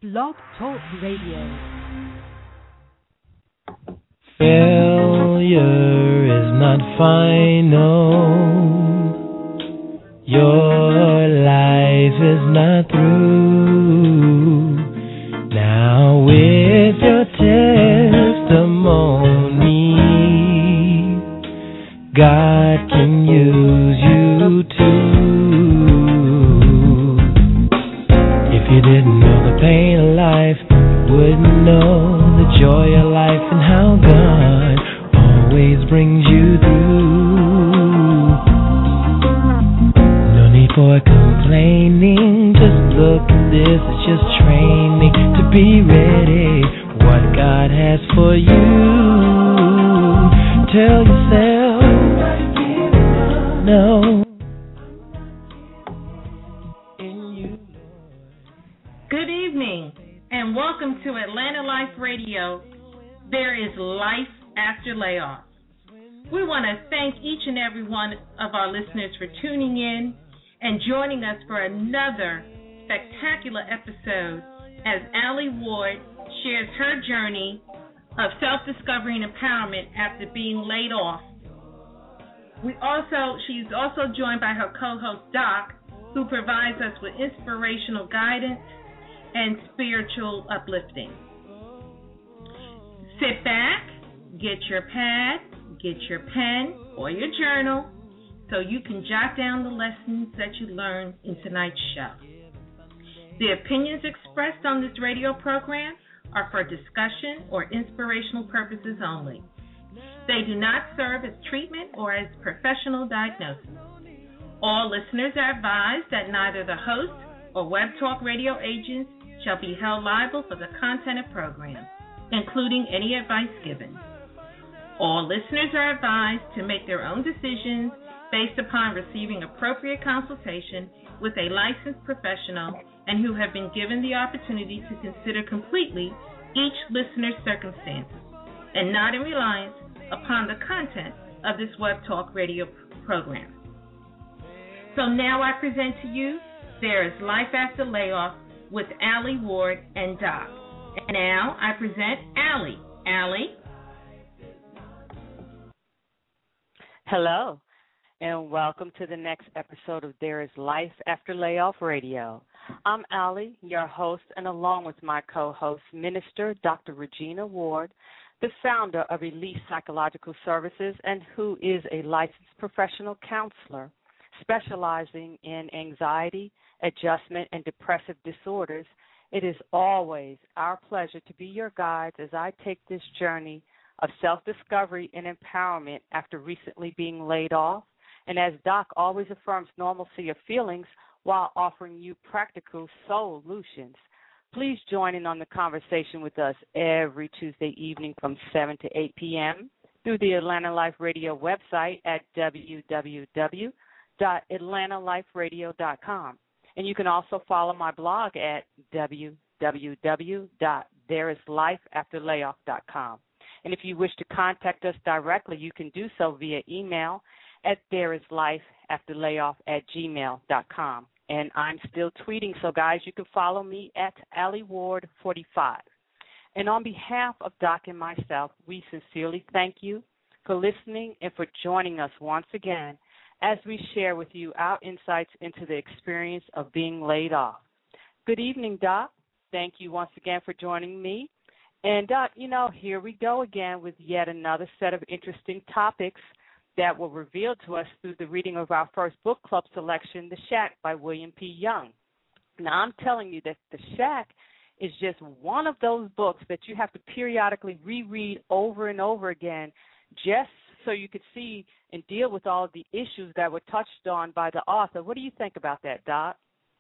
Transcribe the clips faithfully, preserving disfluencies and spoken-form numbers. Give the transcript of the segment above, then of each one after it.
Blog Talk Radio. Failure is not final. Your life is not through. Now with your testimony, God can use you too. If you didn't know the pain of life, you wouldn't know the joy of life and how God always brings you through. No need for complaining, just look at this, it's just training to be ready. What God has for you, tell yourself, no. Good evening, and welcome to Atlanta Life Radio. There is life after layoff. We want to thank each and every one of our listeners for tuning in and joining us for another spectacular episode as Allie Ward shares her journey of self-discovery and empowerment after being laid off. We also, she's also joined by her co-host Doc, who provides us with inspirational guidance and spiritual uplifting. Sit back, get your pad, get your pen or your journal so you can jot down the lessons that you learned in tonight's show. The opinions expressed on this radio program are for discussion or inspirational purposes only. They do not serve as treatment or as professional diagnosis. All listeners are advised that neither the host or Web Talk Radio agents shall be held liable for the content of programs, including any advice given. All listeners are advised to make their own decisions based upon receiving appropriate consultation with a licensed professional and who have been given the opportunity to consider completely each listener's circumstances and not in reliance upon the content of this Web Talk Radio program. So now I present to you There is Life After Layoff with Allie Ward and Doc. And now I present Allie. Allie? Hello, and welcome to the next episode of There is Life After Layoff Radio. I'm Allie, your host, and along with my co-host, Minister Doctor Regina Ward, the founder of Elite Psychological Services and who is a licensed professional counselor specializing in anxiety, adjustment, and depressive disorders. It is always our pleasure to be your guides as I take this journey of self-discovery and empowerment after recently being laid off, and as Doc always affirms normalcy of feelings while offering you practical solutions. Please join in on the conversation with us every Tuesday evening from seven to eight p.m. through the Atlanta Life Radio website at w w w dot atlanta life radio dot com. And you can also follow my blog at w w w dot there is life after layoff dot com. And if you wish to contact us directly, you can do so via email at thereislifeafterlayoff at gmail dot com. And I'm still tweeting, so guys, you can follow me at Allie Ward forty-five. And on behalf of Doc and myself, we sincerely thank you for listening and for joining us once again as we share with you our insights into the experience of being laid off. Good evening, Doc. Thank you once again for joining me. And, Doc, you know, here we go again with yet another set of interesting topics that were revealed to us through the reading of our first book club selection, The Shack by William P. Young. Now, I'm telling you that The Shack is just one of those books that you have to periodically reread over and over again just so you could see and deal with all of the issues that were touched on by the author. What do you think about that, Doc?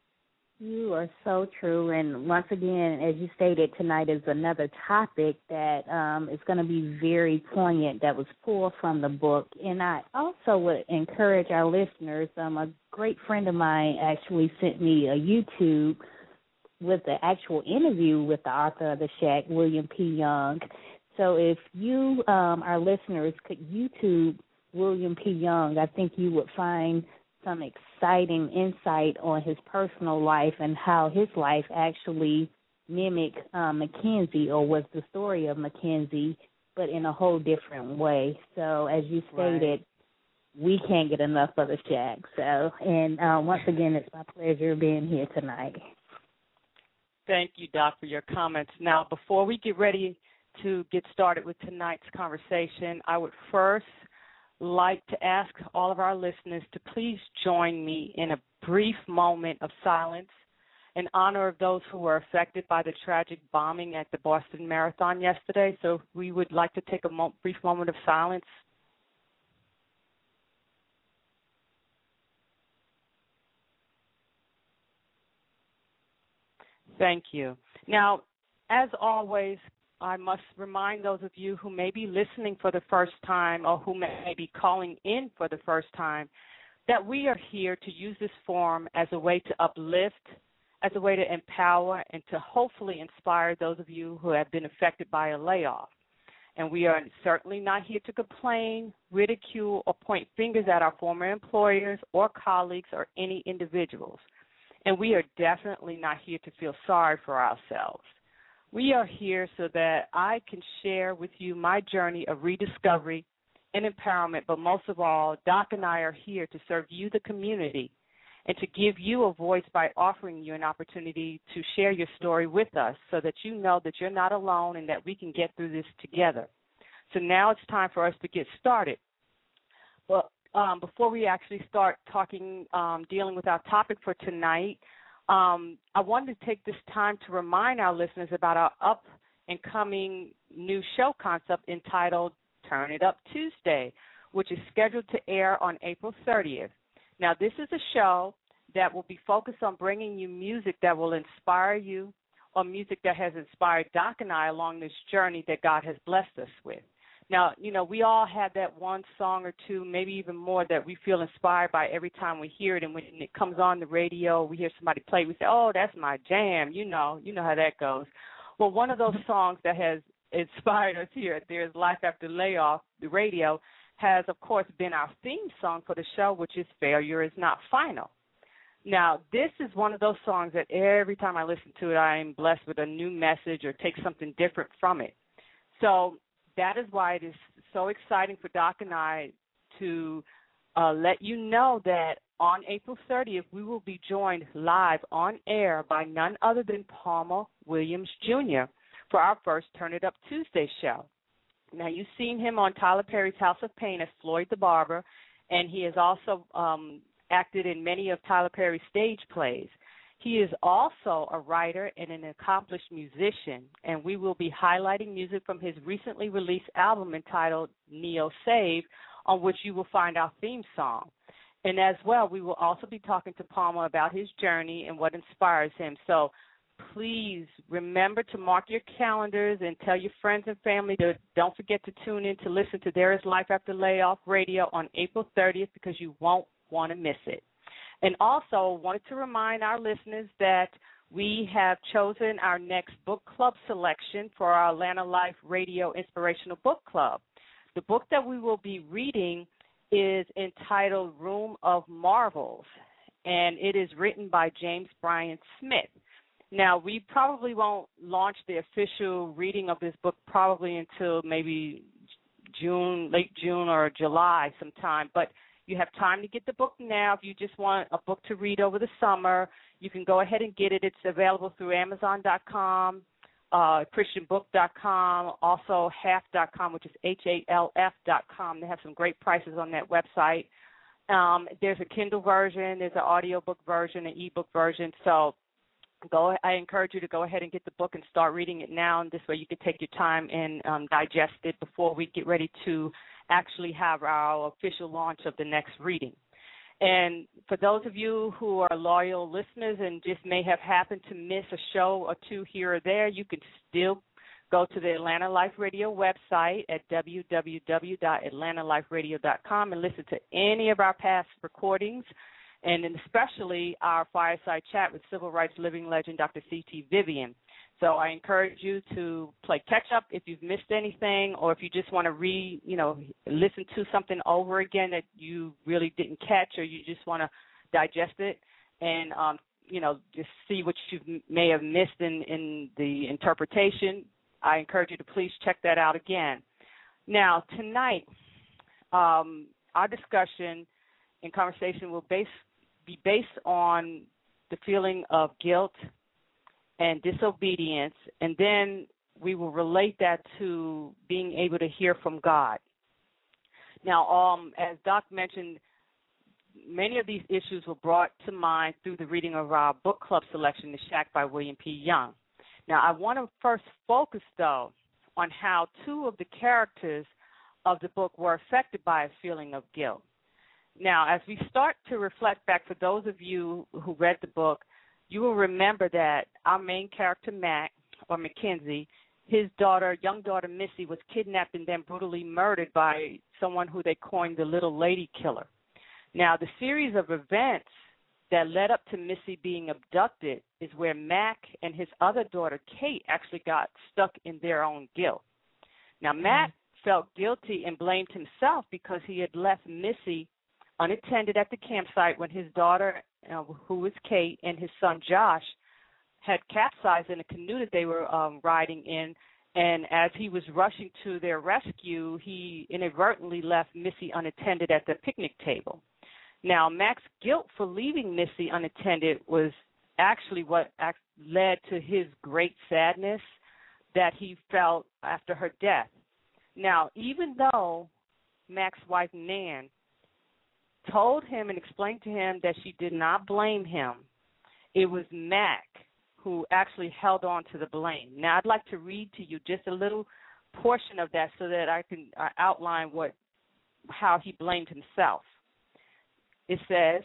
You are so true. And once again, as you stated, tonight is another topic that um, is going to be very poignant that was pulled from the book. And I also would encourage our listeners, um, a great friend of mine actually sent me a YouTube with the actual interview with the author of The Shack, William P. Young. So if you, um, our listeners, could YouTube William P. Young, I think you would find some exciting insight on his personal life and how his life actually mimic uh, Mackenzie, or was the story of Mackenzie, but in a whole different way. So as you stated, Right. we can't get enough of the Shack. So, and uh, once again, it's my pleasure being here tonight. Thank you, Doc, for your comments. Now, before we get ready to get started with tonight's conversation, I would first like to ask all of our listeners to please join me in a brief moment of silence in honor of those who were affected by the tragic bombing at the Boston Marathon yesterday. So we would like to take a mo- brief moment of silence. Thank you. Now, as always, I must remind those of you who may be listening for the first time or who may be calling in for the first time that we are here to use this forum as a way to uplift, as a way to empower, and to hopefully inspire those of you who have been affected by a layoff. And we are certainly not here to complain, ridicule, or point fingers at our former employers or colleagues or any individuals. And we are definitely not here to feel sorry for ourselves. We are here so that I can share with you my journey of rediscovery and empowerment, but most of all, Doc and I are here to serve you, the community, and to give you a voice by offering you an opportunity to share your story with us so that you know that you're not alone and that we can get through this together. So now it's time for us to get started. Well, um, before we actually start talking, um, dealing with our topic for tonight, Um, I wanted to take this time to remind our listeners about our up-and-coming new show concept entitled Turn It Up Tuesday, which is scheduled to air on April thirtieth. Now, this is a show that will be focused on bringing you music that will inspire you or music that has inspired Doc and I along this journey that God has blessed us with. Now, you know, we all have that one song or two, maybe even more, that we feel inspired by every time we hear it. And when it comes on the radio, we hear somebody play it, we say, oh, that's my jam. You know, you know how that goes. Well, one of those songs that has inspired us here at There's Life After Layoff, the radio, has, of course, been our theme song for the show, which is Failure Is Not Final. Now, this is one of those songs that every time I listen to it, I am blessed with a new message or take something different from it. So that is why it is so exciting for Doc and I to uh, let you know that on April thirtieth, we will be joined live on air by none other than Palmer Williams Junior for our first Turn It Up Tuesday show. Now, you've seen him on Tyler Perry's House of Pain as Floyd the Barber, and he has also um, acted in many of Tyler Perry's stage plays. He is also a writer and an accomplished musician, and we will be highlighting music from his recently released album entitled Neo Save, on which you will find our theme song. And as well, we will also be talking to Palmer about his journey and what inspires him. So please remember to mark your calendars and tell your friends and family to don't forget to tune in to listen to There Is Life After Layoff Radio on April thirtieth, because you won't want to miss it. And also wanted to remind our listeners that we have chosen our next book club selection for our Atlanta Life Radio Inspirational Book Club. The book that we will be reading is entitled Room of Marvels, and it is written by James Bryan Smith. Now, we probably won't launch the official reading of this book probably until maybe June, late June or July sometime, but you have time to get the book now. If you just want a book to read over the summer, you can go ahead and get it. It's available through Amazon dot com, uh, Christian Book dot com, also half dot com, which is H A L F dot com. They have some great prices on that website. Um, there's a Kindle version, there's an audiobook version, an ebook version. So go. I encourage you to go ahead and get the book and start reading it now, and this way you can take your time and um, digest it before we get ready to actually have our official launch of the next reading. And for those of you who are loyal listeners and just may have happened to miss a show or two here or there, you can still go to the Atlanta Life Radio website at w w w dot atlanta life radio dot com and listen to any of our past recordings, and especially our fireside chat with civil rights living legend Doctor C T Vivian. So I encourage you to play catch-up if you've missed anything, or if you just want to re, you know, listen to something over again that you really didn't catch, or you just want to digest it. And um, you know, just see what you may have missed in, in the interpretation, I encourage you to please check that out again. Now, tonight, um, our discussion and conversation will base, be based on the feeling of guilt and disobedience, and then we will relate that to being able to hear from God. Now, um, as Doc mentioned, many of these issues were brought to mind through the reading of our book club selection, The Shack by William P. Young. Now, I want to first focus, though, on how two of the characters of the book were affected by a feeling of guilt. Now, as we start to reflect back, for those of you who read the book, you will remember that our main character, Mac, or Mackenzie, his daughter, young daughter Missy, was kidnapped and then brutally murdered by someone who they coined the Little Lady Killer. Now, the series of events that led up to Missy being abducted is where Mac and his other daughter, Kate, actually got stuck in their own guilt. Now, Mac mm-hmm. felt guilty and blamed himself because he had left Missy unattended at the campsite when his daughter, uh, who was Kate, and his son Josh had capsized in a canoe that they were um, riding in, and as he was rushing to their rescue, he inadvertently left Missy unattended at the picnic table. Now, Mac's guilt for leaving Missy unattended was actually what led to his great sadness that he felt after her death. Now, even though Mac's wife, Nan, told him and explained to him that she did not blame him, it was Mac who actually held on to the blame. Now, I'd like to read to you just a little portion of that so that I can uh, outline what how he blamed himself. It says,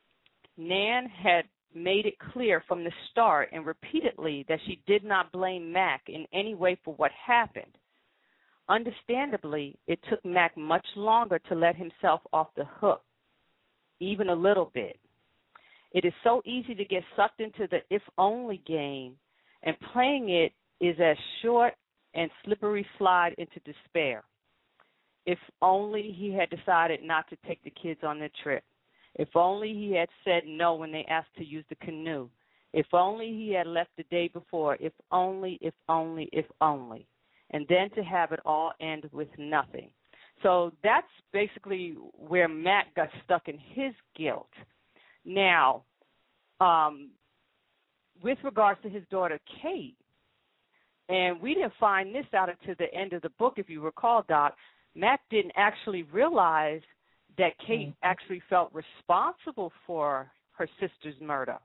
Nan had made it clear from the start and repeatedly that she did not blame Mac in any way for what happened. Understandably, it took Mac much longer to let himself off the hook, even a little bit. It is so easy to get sucked into the if-only game, and playing it is a short and slippery slide into despair. If only he had decided not to take the kids on the trip. If only he had said no when they asked to use the canoe. If only he had left the day before. If only, if only, if only. And then to have it all end with nothing. So that's basically where Mac got stuck in his guilt. Now, um, with regards to his daughter, Kate, and we didn't find this out until the end of the book, if you recall, Doc, Mac didn't actually realize that Kate mm-hmm. actually felt responsible for her sister's murder.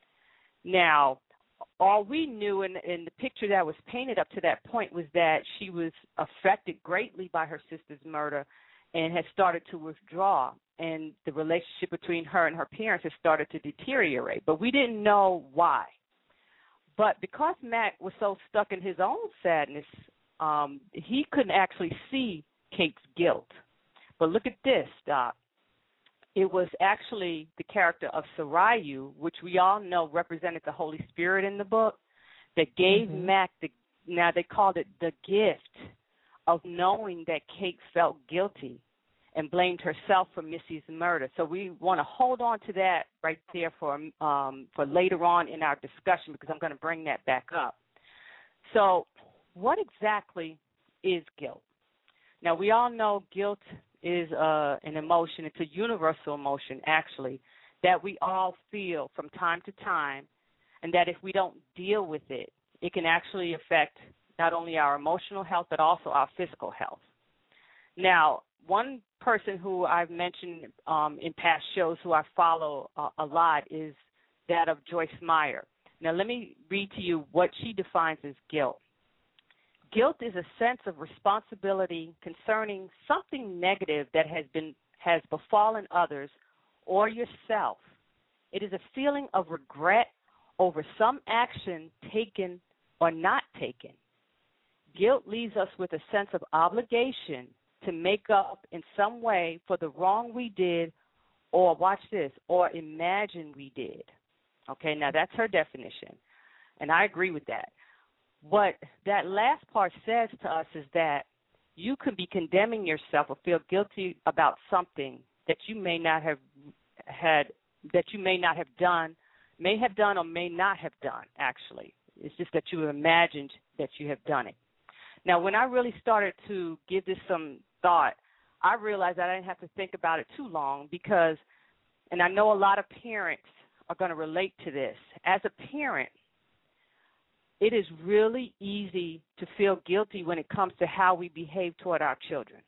Now, all we knew in, in the picture that was painted up to that point was that she was affected greatly by her sister's murder and had started to withdraw, and the relationship between her and her parents had started to deteriorate. But we didn't know why. But because Mac was so stuck in his own sadness, um, he couldn't actually see Kate's guilt. But look at this, Doc. It was actually the character of Sarayu, which we all know represented the Holy Spirit in the book, that gave mm-hmm. Mac the, now they called it the gift of knowing that Kate felt guilty and blamed herself for Missy's murder. So we want to hold on to that right there for um, for later on in our discussion, because I'm going to bring that back up. So what exactly is guilt? Now, we all know guilt is uh, an emotion. It's a universal emotion, actually, that we all feel from time to time, and that if we don't deal with it, it can actually affect not only our emotional health but also our physical health. Now, one person who I've mentioned um, in past shows who I follow uh, a lot is that of Joyce Meyer. Now, let me read to you what she defines as guilt. Guilt is a sense of responsibility concerning something negative that has been has befallen others or yourself. It is a feeling of regret over some action taken or not taken. Guilt leaves us with a sense of obligation to make up in some way for the wrong we did, or watch this, or imagine we did. Okay, now that's her definition, and I agree with that. What that last part says to us is that you could be condemning yourself or feel guilty about something that you may not have had, that you may not have done, may have done or may not have done, actually. It's just that you imagined that you have done it. Now, when I really started to give this some thought, I realized that I didn't have to think about it too long because, and I know a lot of parents are going to relate to this. As a parent, it is really easy to feel guilty when it comes to how we behave toward our children.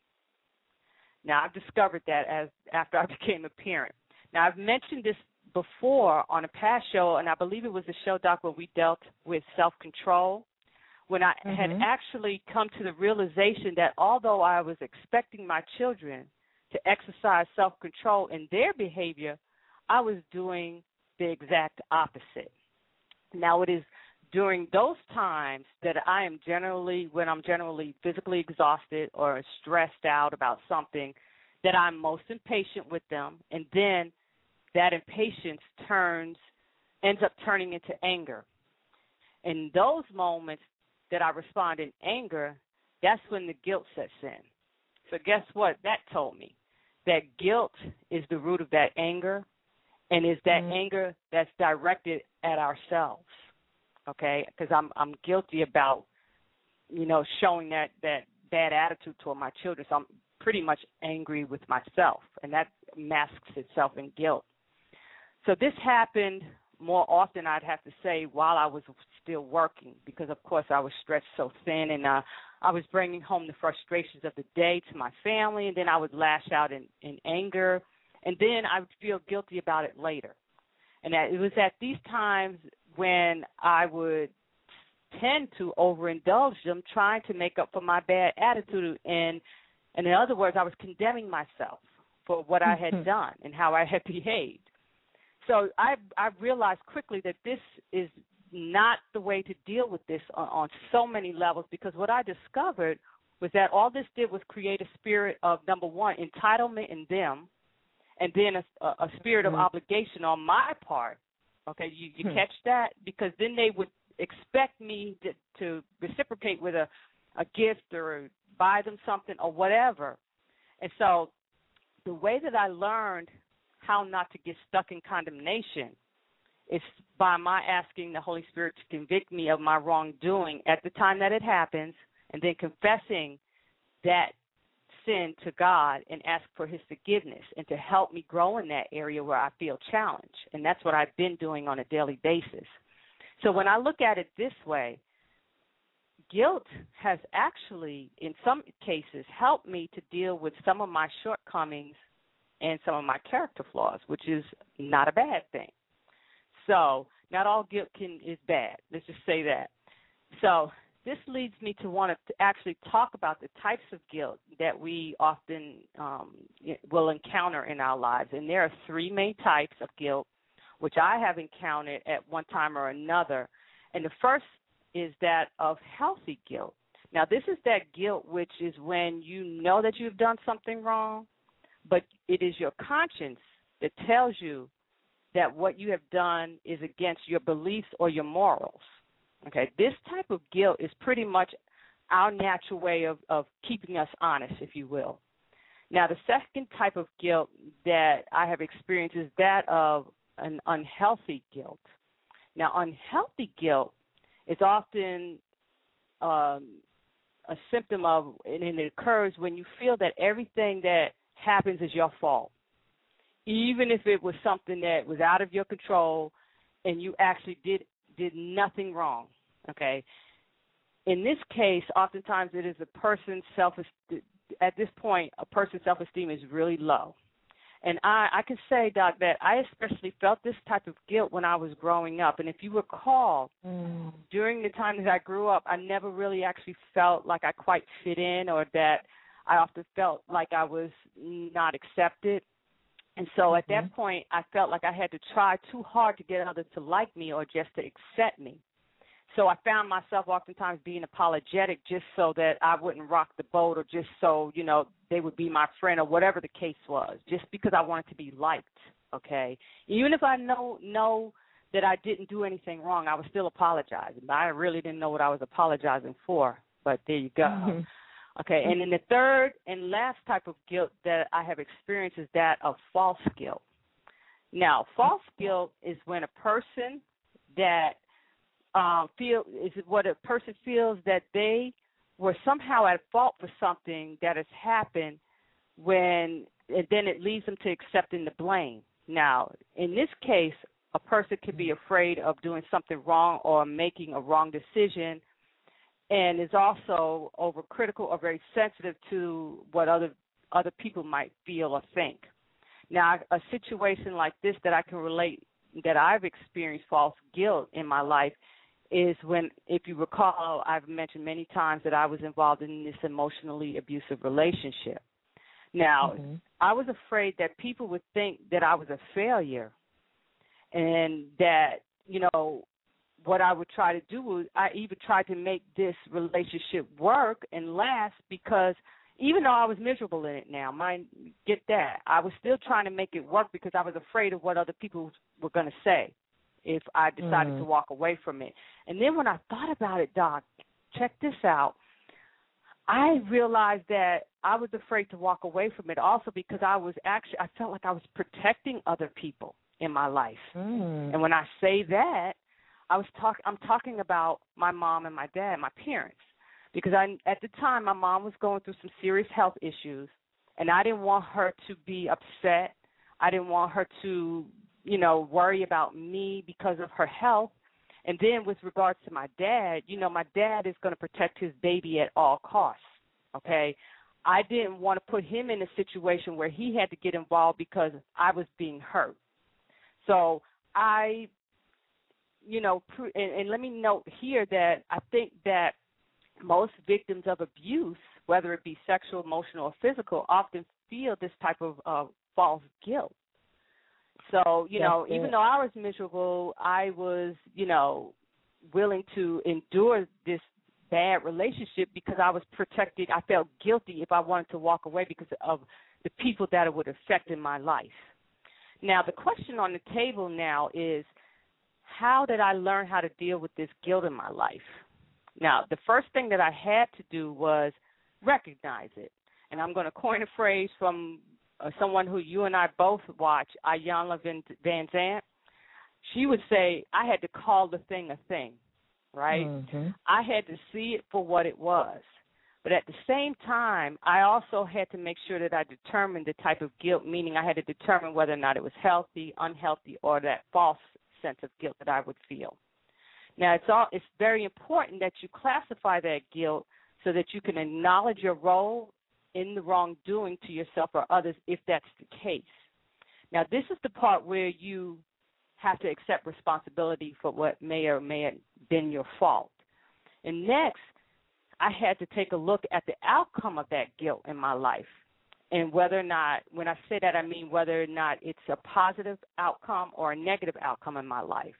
Now, I've discovered that as after I became a parent. Now, I've mentioned this before on a past show, and I believe it was the show, Doc, where we dealt with self-control, when I mm-hmm. had actually come to the realization that although I was expecting my children to exercise self-control in their behavior, I was doing the exact opposite. Now, it is during those times that I am generally, when I'm generally physically exhausted or stressed out about something, that I'm most impatient with them, and then that impatience turns, ends up turning into anger. In those moments that I respond in anger, that's when the guilt sets in. So guess what that told me? That guilt is the root of that anger, and is that mm-hmm. anger that's directed at ourselves, okay? Because I'm I'm guilty about, you know, showing that, that bad attitude toward my children. So I'm pretty much angry with myself, and that masks itself in guilt. So this happened more often, I'd have to say, while I was still working, because, of course, I was stretched so thin, and uh, I was bringing home the frustrations of the day to my family, and then I would lash out in, in anger, and then I would feel guilty about it later. And that it was at these times when I would tend to overindulge them, trying to make up for my bad attitude, and, and in other words, I was condemning myself for what I had done and how I had behaved. So I I realized quickly that this is not the way to deal with this on, on so many levels, because what I discovered was that all this did was create a spirit of, number one, entitlement in them, and then a, a spirit of mm-hmm. obligation on my part. Okay, you, you mm-hmm. catch that? Because then they would expect me to, to reciprocate with a, a gift or buy them something or whatever. And so the way that I learned how not to get stuck in condemnation is by my asking the Holy Spirit to convict me of my wrongdoing at the time that it happens, and then confessing that sin to God and ask for his forgiveness and to help me grow in that area where I feel challenged. And that's what I've been doing on a daily basis. So when I look at it this way, guilt has actually, in some cases, helped me to deal with some of my shortcomings and some of my character flaws, which is not a bad thing. So not all guilt can is bad. Let's just say that. So this leads me to want to actually talk about the types of guilt that we often um, will encounter in our lives. And there are three main types of guilt, which I have encountered at one time or another. And the first is that of healthy guilt. Now, this is that guilt which is when you know that you've done something wrong, but it is your conscience that tells you that what you have done is against your beliefs or your morals. Okay, this type of guilt is pretty much our natural way of, of keeping us honest, if you will. Now, the second type of guilt that I have experienced is that of an unhealthy guilt. Now, unhealthy guilt is often um, a symptom of, and it occurs when you feel that everything that happens is your fault, even if it was something that was out of your control and you actually did did nothing wrong, okay? In this case, oftentimes it is a person's self-esteem. At this point, a person's self-esteem is really low. And I, I can say, Doc, that I especially felt this type of guilt when I was growing up. And if you recall, mm. during the time that I grew up, I never really actually felt like I quite fit in, or that I often felt like I was not accepted. And so mm-hmm. at that point, I felt like I had to try too hard to get others to like me or just to accept me. So I found myself oftentimes being apologetic just so that I wouldn't rock the boat, or just so, you know, they would be my friend, or whatever the case was, just because I wanted to be liked, okay? Even if I know know that I didn't do anything wrong, I was still apologizing. But I really didn't know what I was apologizing for, but there you go. Mm-hmm. Okay, and then the third and last type of guilt that I have experienced is that of false guilt. Now, false guilt is when a person that um, feel is what a person feels that they were somehow at fault for something that has happened, when and then it leads them to accepting the blame. Now, in this case, a person could be afraid of doing something wrong or making a wrong decision, and is also overcritical or very sensitive to what other other people might feel or think. Now, a situation like this that I can relate, that I've experienced false guilt in my life, is when, if you recall, I've mentioned many times that I was involved in this emotionally abusive relationship. Now, mm-hmm. I was afraid that people would think that I was a failure, and that, you know, what I would try to do was I even tried to make this relationship work and last, because even though I was miserable in it now, mind, get that, I was still trying to make it work because I was afraid of what other people were going to say if I decided mm. to walk away from it. And then when I thought about it, Doc, check this out, I realized that I was afraid to walk away from it also because I was actually, I felt like I was protecting other people in my life. Mm. And when I say that, I was talk, I'm talking about my mom and my dad, my parents. Because I, at the time, my mom was going through some serious health issues, and I didn't want her to be upset. I didn't want her to, you know, worry about me because of her health. And then with regards to my dad, you know, my dad is going to protect his baby at all costs, okay? I didn't want to put him in a situation where he had to get involved because I was being hurt. So I, you know, and, and let me note here that I think that most victims of abuse, whether it be sexual, emotional, or physical, often feel this type of uh, false guilt. So, you That's know, it. even though I was miserable, I was, you know, willing to endure this bad relationship because I was protected. I felt guilty if I wanted to walk away because of the people that it would affect in my life. Now, the question on the table now is, how did I learn how to deal with this guilt in my life? Now, the first thing that I had to do was recognize it. And I'm going to coin a phrase from uh, someone who you and I both watch, Iyanla Van Zandt. She would say, I had to call the thing a thing, right? Mm-hmm. I had to see it for what it was. But at the same time, I also had to make sure that I determined the type of guilt, meaning I had to determine whether or not it was healthy, unhealthy, or that false sense of guilt that I would feel. Now, it's all, it's very important that you classify that guilt so that you can acknowledge your role in the wrongdoing to yourself or others if that's the case. Now, this is the part where you have to accept responsibility for what may or may have been your fault. And next, I had to take a look at the outcome of that guilt in my life and whether or not, when I say that, I mean whether or not it's a positive outcome or a negative outcome in my life.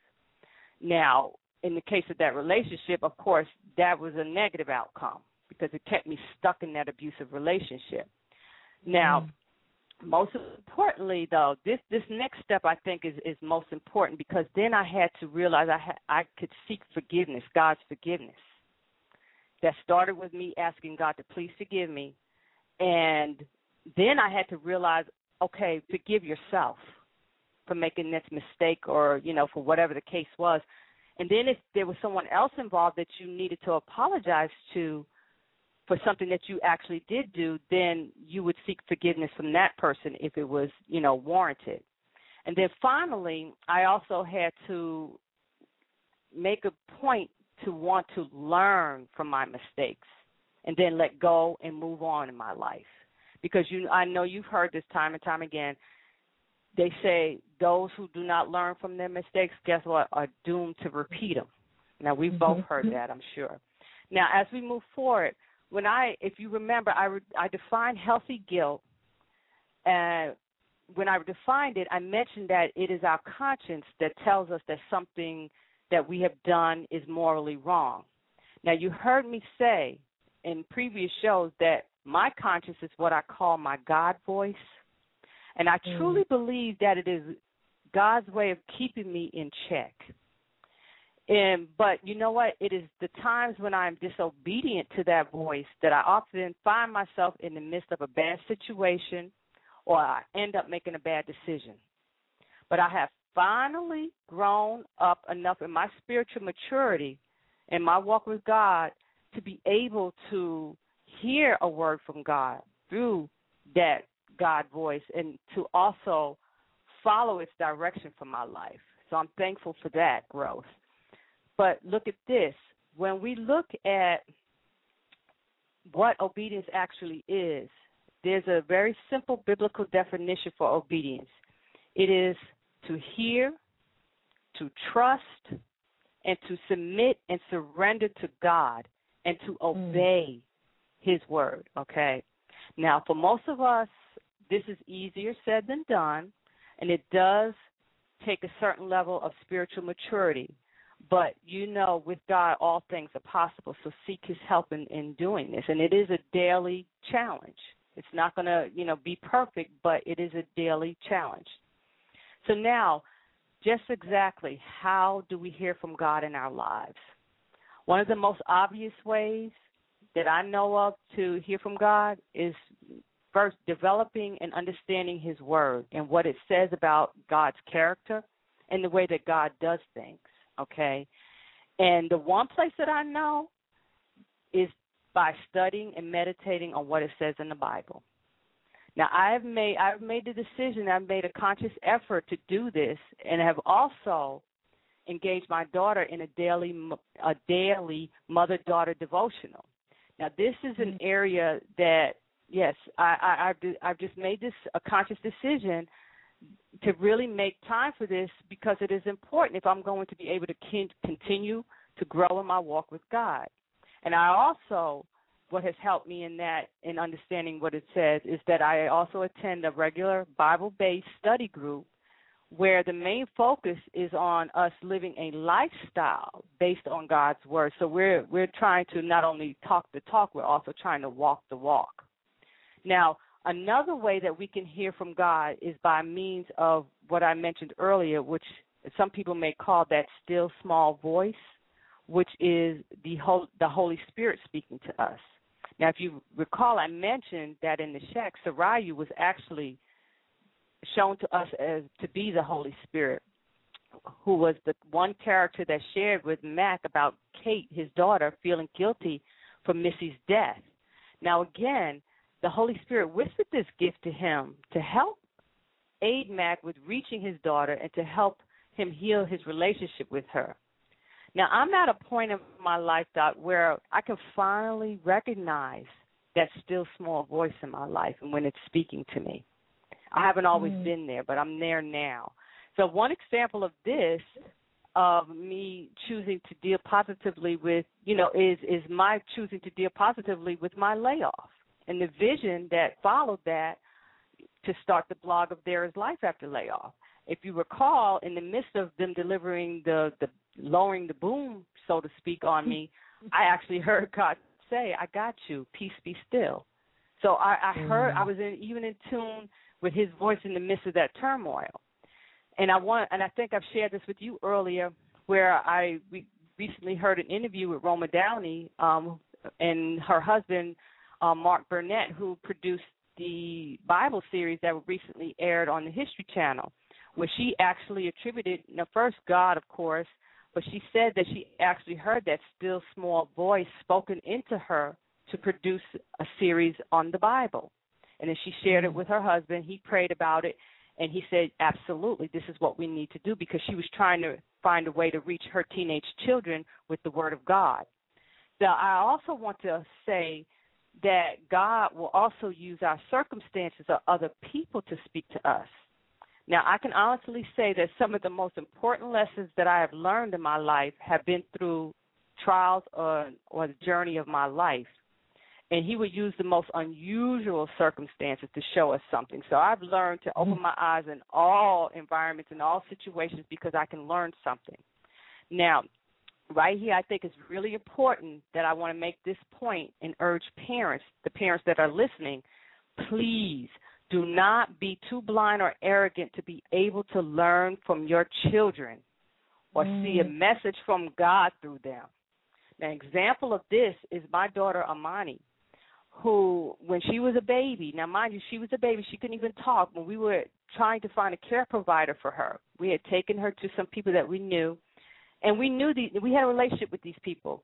Now, in the case of that relationship, of course, that was a negative outcome because it kept me stuck in that abusive relationship. Now, mm-hmm. most importantly, though, this, this next step I think is, is most important because then I had to realize I, ha- I could seek forgiveness, God's forgiveness. That started with me asking God to please forgive me, and then I had to realize, okay, forgive yourself for making this mistake or, you know, for whatever the case was. And then if there was someone else involved that you needed to apologize to for something that you actually did do, then you would seek forgiveness from that person if it was, you know, warranted. And then finally, I also had to make a point to want to learn from my mistakes and then let go and move on in my life. Because you, I know you've heard this time and time again, they say those who do not learn from their mistakes, guess what, are doomed to repeat them. Now, we've mm-hmm. both heard that, I'm sure. Now, as we move forward, when I, if you remember, I, re, I defined healthy guilt. And when I defined it, I mentioned that it is our conscience that tells us that something that we have done is morally wrong. Now, you heard me say in previous shows that my conscience is what I call my God voice. And I truly mm. believe that it is God's way of keeping me in check. And, but you know what? It is the times when I'm disobedient to that voice that I often find myself in the midst of a bad situation or I end up making a bad decision. But I have finally grown up enough in my spiritual maturity and my walk with God to be able to hear a word from God through that God voice and to also follow its direction for my life. So I'm thankful for that growth. But look at this. When we look at what obedience actually is, there's a very simple biblical definition for obedience. It is to hear, to trust, and to submit and surrender to God and to obey mm. his word, okay? Now, for most of us, this is easier said than done, and it does take a certain level of spiritual maturity. But, you know, with God, all things are possible, so seek his help in, in doing this. And it is a daily challenge. It's not going to, you know, be perfect, but it is a daily challenge. So now, just exactly how do we hear from God in our lives? One of the most obvious ways that I know of to hear from God is first developing and understanding his word and what it says about God's character and the way that God does things, okay? And the one place that I know is by studying and meditating on what it says in the Bible. Now, I've made I've made the decision, I've made a conscious effort to do this, and have also engaged my daughter in a daily a daily mother-daughter devotional. Now, this is an area that, yes, I, I, I've, I've just made this a conscious decision to really make time for this because it is important if I'm going to be able to continue to grow in my walk with God. And I also, what has helped me in that, in understanding what it says, is that I also attend a regular Bible-based study group where the main focus is on us living a lifestyle based on God's word. So we're we're trying to not only talk the talk, we're also trying to walk the walk. Now, another way that we can hear from God is by means of what I mentioned earlier, which some people may call that still small voice, which is the whole, the Holy Spirit speaking to us. Now, if you recall, I mentioned that in the shack, Sarayu was actually shown to us as to be the Holy Spirit, who was the one character that shared with Mac about Kate, his daughter, feeling guilty for Missy's death. Now, again, the Holy Spirit whispered this gift to him to help aid Mac with reaching his daughter and to help him heal his relationship with her. Now, I'm at a point in my life, Doc, where I can finally recognize that still small voice in my life and when it's speaking to me. I haven't always mm. been there, but I'm there now. So one example of this, of me choosing to deal positively with, you know, is, is my choosing to deal positively with my layoff and the vision that followed that to start the blog of There Is Life After Layoff. If you recall, in the midst of them delivering the, the lowering the boom, so to speak, on me, I actually heard God say, I got you, peace be still. So I, I heard, I was in, even in tune with his voice in the midst of that turmoil. And I want, and I think I've shared this with you earlier, where I we recently heard an interview with Roma Downey um, and her husband, uh, Mark Burnett, who produced the Bible series that recently aired on the History Channel, where she actually attributed, you know, first God, of course, but she said that she actually heard that still small voice spoken into her to produce a series on the Bible. And then she shared it with her husband. He prayed about it, and he said, absolutely, this is what we need to do, because she was trying to find a way to reach her teenage children with the Word of God. Now, I also want to say that God will also use our circumstances or other people to speak to us. Now, I can honestly say that some of the most important lessons that I have learned in my life have been through trials or, or the journey of my life. And he would use the most unusual circumstances to show us something. So I've learned to open my eyes in all environments, in all situations, because I can learn something. Now, right here, I think it's really important that I want to make this point and urge parents, the parents that are listening, please do not be too blind or arrogant to be able to learn from your children or mm. see a message from God through them. An example of this is my daughter, Amani, who, when she was a baby, now mind you, she was a baby, she couldn't even talk. When we were trying to find a care provider for her. We had taken her to some people that we knew, and we knew the, we had a relationship with these people.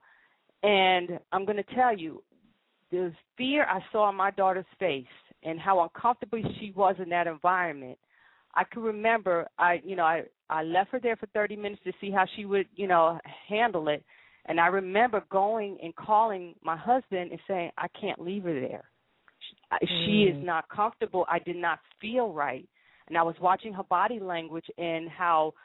And I'm going to tell you, the fear I saw on my daughter's face and how uncomfortable she was in that environment, I can remember, I, you know, I, I left her there for thirty minutes to see how she would, you know, handle it. And I remember going and calling my husband and saying, I can't leave her there. She, mm. she is not comfortable. I did not feel right. And I was watching her body language and how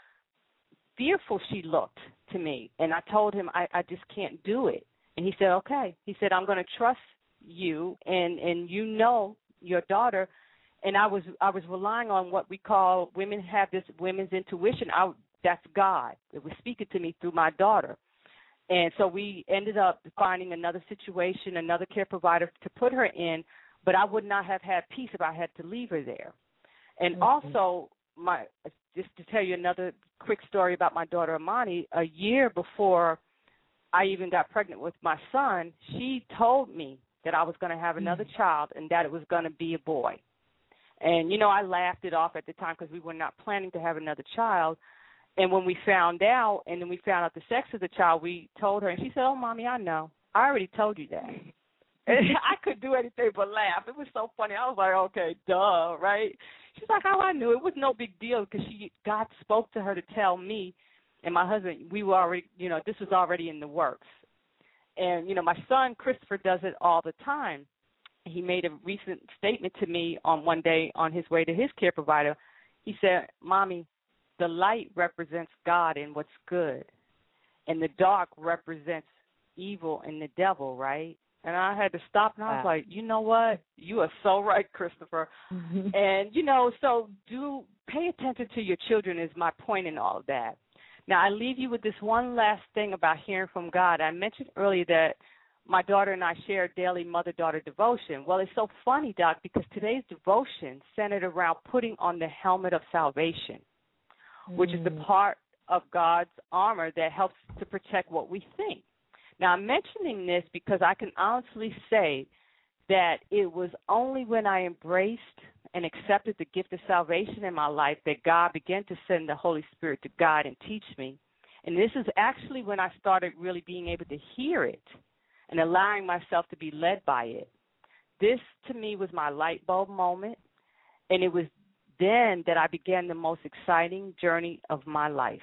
fearful she looked to me. And I told him, I, I just can't do it. And he said, okay. He said, I'm going to trust you, and, and you know your daughter. And I was I was relying on what we call, women have this women's intuition. I, that's God. It was speaking to me through my daughter. And so we ended up finding another situation, another care provider to put her in, but I would not have had peace if I had to leave her there. And mm-hmm. also, my just to tell you another quick story about my daughter Amani, a year before I even got pregnant with my son, she told me that I was going to have another mm-hmm. child and that it was going to be a boy. And, you know, I laughed it off at the time because we were not planning to have another child. And when we found out, and then we found out the sex of the child, we told her, and she said, oh, Mommy, I know. I already told you that. And I couldn't do anything but laugh. It was so funny. I was like, okay, duh, right? She's like, oh, I knew. It was no big deal because she God spoke to her to tell me and my husband, we were already, you know, this was already in the works. And, you know, my son, Christopher, does it all the time. He made a recent statement to me on one day on his way to his care provider. He said, Mommy, the light represents God and what's good, and the dark represents evil and the devil, right? And I had to stop, and I was wow. like, you know what? You are so right, Christopher. Mm-hmm. And, you know, so do pay attention to your children is my point in all of that. Now, I leave you with this one last thing about hearing from God. I mentioned earlier that my daughter and I share daily mother-daughter devotion. Well, it's so funny, Doc, because today's devotion centered around putting on the helmet of salvation, mm. which is the part of God's armor that helps to protect what we think. Now, I'm mentioning this because I can honestly say that it was only when I embraced and accepted the gift of salvation in my life that God began to send the Holy Spirit to guide and teach me. And this is actually when I started really being able to hear it and allowing myself to be led by it. This, to me, was my light bulb moment, and it was then that I began the most exciting journey of my life.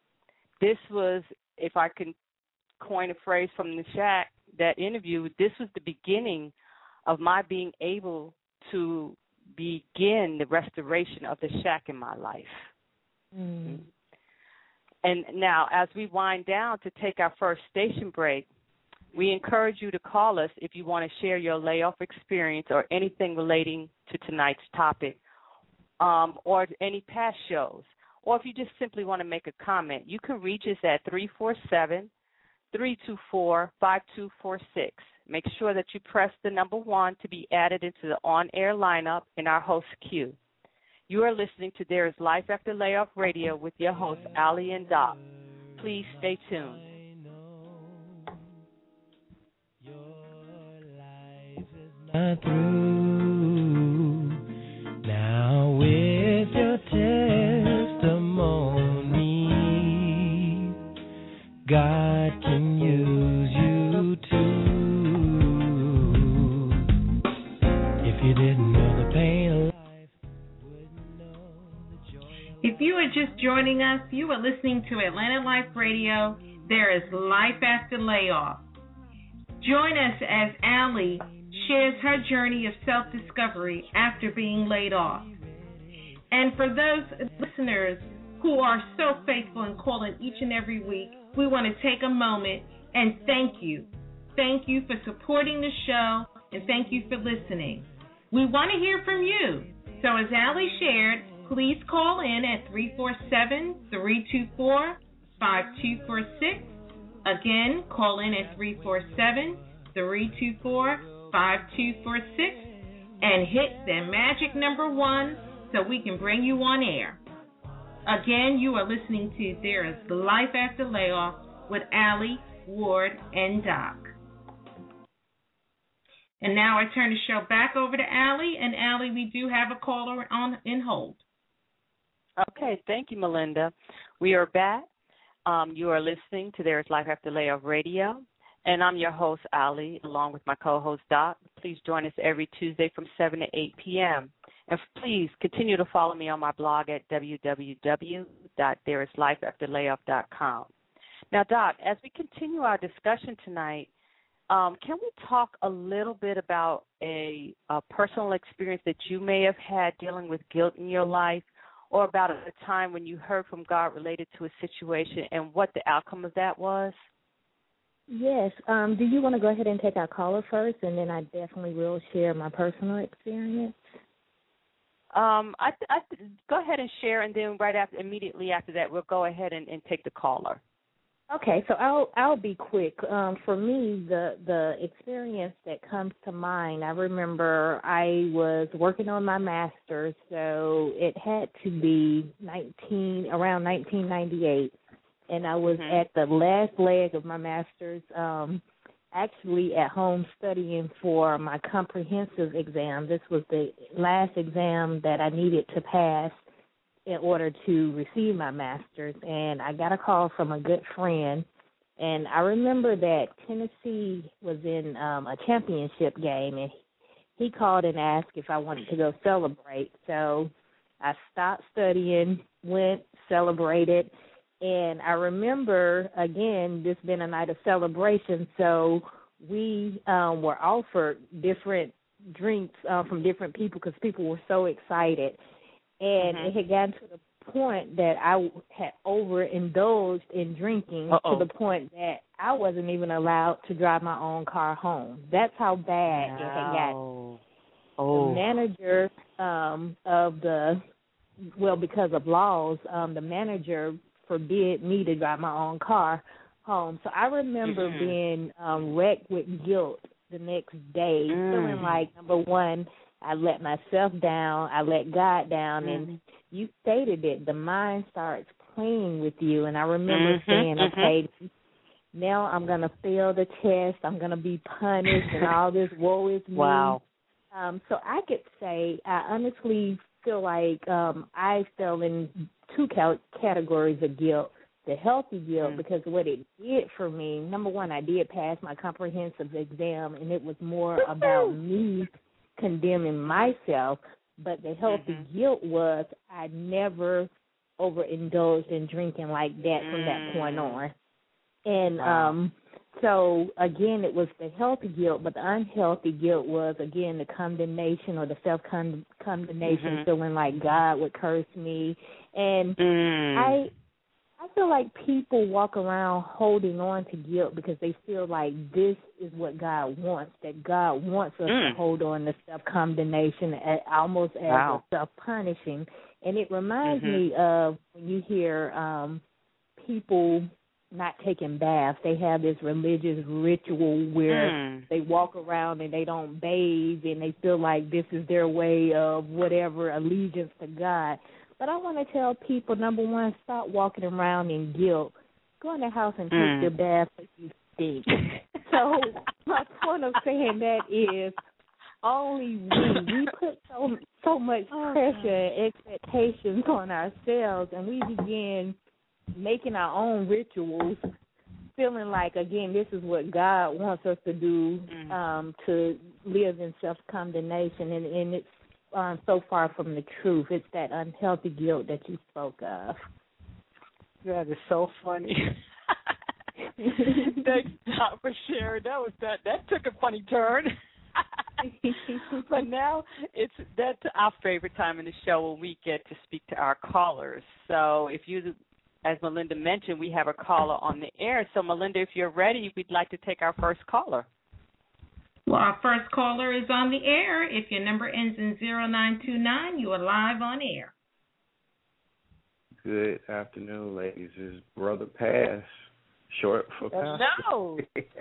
This was, if I can coin a phrase from the Shack, that interview, this was the beginning of my being able to begin the restoration of the Shack in my life. Mm. And now, as we wind down to take our first station break, we encourage you to call us if you want to share your layoff experience or anything relating to tonight's topic, um, or any past shows. Or if you just simply want to make a comment, you can reach us at three four seven, three two four, five two four six. Make sure that you press the number one to be added into the on-air lineup in our host queue. You are listening to There is Life After Layoff Radio with your hosts, Ali and Doc. Please stay tuned. Not through. Now with your testimony, God can use you too. If you didn't know the pain of life, wouldn't know the joy. If you are just joining us, you are listening to Atlanta Life Radio. There is Life After Layoff. Join us as Ali shares her journey of self-discovery after being laid off. And for those listeners who are so faithful in calling each and every week, we want to take a moment and thank you. Thank you for supporting the show, and thank you for listening. We want to hear from you. So as Ali shared, please call in at three four seven, three two four, five two four six. Again, call in at three four seven, three two four, five two four six and hit the magic number one so we can bring you on air. Again, you are listening to There is Life After Layoff with Ali, Ward, and Doc. And now I turn the show back over to Ali. And Ali, we do have a caller on in hold. Okay, thank you, Melinda. We are back. Um, you are listening to There is Life After Layoff Radio, and I'm your host, Ali, along with my co-host, Doc. Please join us every Tuesday from seven to eight p.m. And please continue to follow me on my blog at w w w dot there is life after layoff dot com. Now, Doc, as we continue our discussion tonight, um, can we talk a little bit about a, a personal experience that you may have had dealing with guilt in your life, or about a time when you heard from God related to a situation and what the outcome of that was? Yes. Um, do you want to go ahead and take our caller first, and then I definitely will share my personal experience? Um, I, I go ahead and share, and then right after, immediately after that, we'll go ahead and, and take the caller. Okay, so I'll I'll be quick. Um, for me, the the experience that comes to mind, I remember I was working on my master's, so it had to be nineteen around nineteen ninety-eight, and I was mm-hmm. at the last leg of my master's. Um, actually at home studying for my comprehensive exam. This was the last exam that I needed to pass in order to receive my master's, and I got a call from a good friend, and I remember that Tennessee was in um, a championship game, and he called and asked if I wanted to go celebrate. So I stopped studying, went, celebrated, and I remember, again, this being a night of celebration, so we um, were offered different drinks uh, from different people because people were so excited. And mm-hmm. it had gotten to the point that I had overindulged in drinking Uh-oh. to the point that I wasn't even allowed to drive my own car home. That's how bad wow. it had gotten. Oh. The manager um, of the, well, because of laws, um, the manager forbid me to drive my own car home. So I remember mm-hmm. being um, wrecked with guilt the next day, mm. feeling like, number one, I let myself down, I let God down, mm-hmm. and you stated it, the mind starts playing with you. And I remember mm-hmm. saying, mm-hmm. okay, now I'm going to fail the test, I'm going to be punished, and all this woe is me. Wow. Um, so I could say I honestly feel like um, I fell in two cal- categories of guilt. The healthy guilt, mm. because what it did for me, number one, I did pass my comprehensive exam, and it was more about me condemning myself. But the healthy mm-hmm. guilt was I never overindulged in drinking like that mm. from that point on. And wow. um, so, again, it was the healthy guilt, but the unhealthy guilt was, again, the condemnation or the self-condemnation, mm-hmm. feeling like God would curse me. And mm. I I feel like people walk around holding on to guilt because they feel like this is what God wants, that God wants us mm. to hold on to self-condemnation almost as wow. a self-punishing. And it reminds mm-hmm. me of when you hear um, people not taking baths. They have this religious ritual where mm. they walk around and they don't bathe and they feel like this is their way of whatever allegiance to God. But I want to tell people, number one, stop walking around in guilt. Go in the house and mm. take your bath if you stink. So my point of saying that is only we, we put so, so much pressure and expectations on ourselves, and we begin making our own rituals, feeling like, again, this is what God wants us to do, mm. um, to live in self-condemnation, and, and it's um, so far from the truth. It's that unhealthy guilt that you spoke of. That is so funny. Thanks, Doc, for sharing. That was that. That took a funny turn. But now it's that's our favorite time in the show when we get to speak to our callers. So if you, as Melinda mentioned, we have a caller on the air. So, Melinda, if you're ready, we'd like to take our first caller. Well, our first caller is on the air. If your number ends in zero nine two nine, you are live on air. Good afternoon, ladies. This is Brother Pass, short for Pass. No.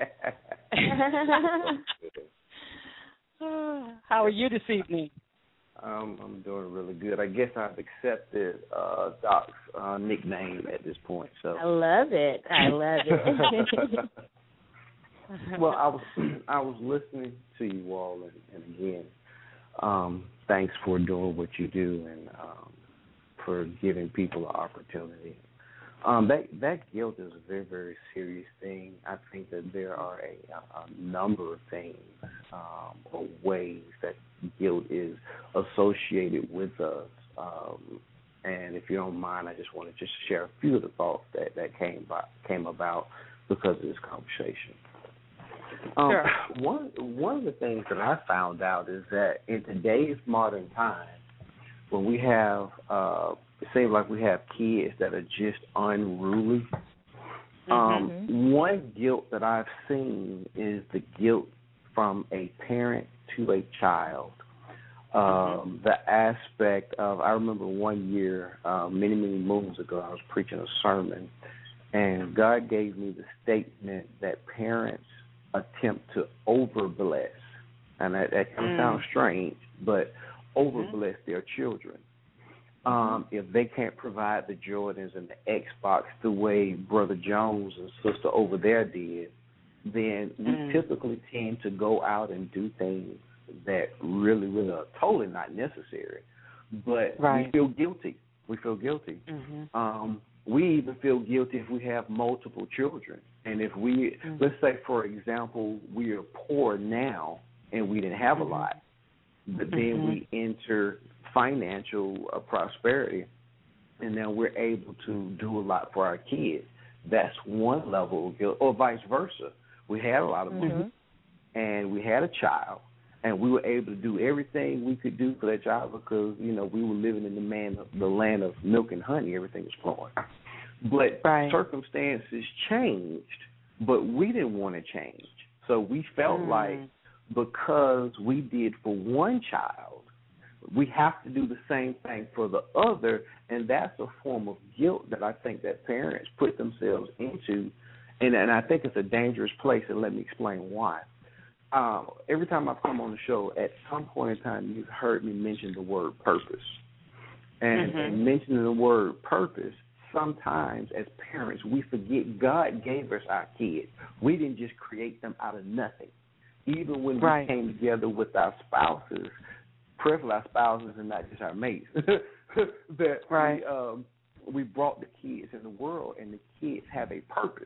How are you this evening? Um, I'm doing really good. I guess I've accepted uh, Doc's uh, nickname at this point. So I love it. I love it. Well, I was I was listening to you all, and, and again, um, thanks for doing what you do and um, for giving people an opportunity. Um, that that guilt is a very, very serious thing. I think that there are a, a number of things um, or ways that guilt is associated with us. Um, and if you don't mind, I just want to just share a few of the thoughts that, that came by, came about because of this conversation. Um, sure. One one of the things that I found out is that in today's modern time, when we have uh, it seems like we have kids that are just unruly. Um, mm-hmm. One guilt that I've seen is the guilt from a parent to a child. Um, mm-hmm. The aspect of, I remember one year, uh, many, many moons ago, I was preaching a sermon, and God gave me the statement that parents attempt to over-bless. And that, that kind of mm. sounds strange, but over-bless mm-hmm. their children. Um, if they can't provide the Jordans and the Xbox the way Brother Jones and Sister over there did, then we mm. typically tend to go out and do things that really, really are totally not necessary. But right. we feel guilty. We feel guilty. Mm-hmm. Um, we even feel guilty if we have multiple children. And if we, mm-hmm. let's say, for example, we are poor now and we didn't have mm-hmm. a lot, but then mm-hmm. we enter financial uh, prosperity, and then we're able to do a lot for our kids. That's one level of guilt, or vice versa. We had a lot of money, mm-hmm. and we had a child, and we were able to do everything we could do for that child because, you know, we were living in the, man of, the land of milk and honey. Everything was flowing. But right. circumstances changed, but we didn't want to change. So we felt mm. like because we did for one child, we have to do the same thing for the other, and that's a form of guilt that I think that parents put themselves into, and, and I think it's a dangerous place, and let me explain why. Uh, every time I've come on the show, at some point in time, you've heard me mention the word purpose. And, mm-hmm. and mentioning the word purpose, sometimes as parents, we forget God gave us our kids. We didn't just create them out of nothing. Even when right. we came together with our spouses, preferably our spouses and not just our mates, that right. we, um, we brought the kids in the world, and the kids have a purpose.